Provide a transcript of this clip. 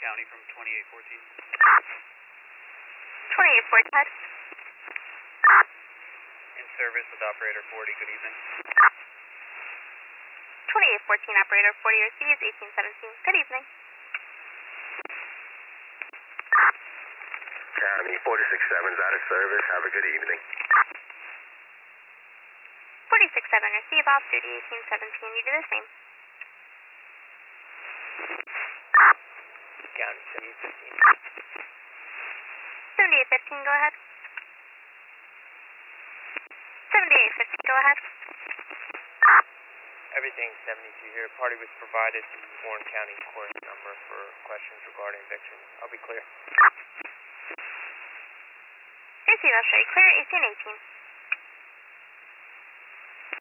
County from 2814. 2814, head. In service with operator 40, good evening. 2814, operator 40, your C is 1817. Good evening. County 467 is out of service. Have a good evening. 467, receive off duty 1817. You do the same. County 7815. 7815, go ahead. 7815, go ahead. Everything 72 here. Party was provided the Warren County Court number for questions regarding eviction. I'll be clear. Receive, I'll show you clear 1818.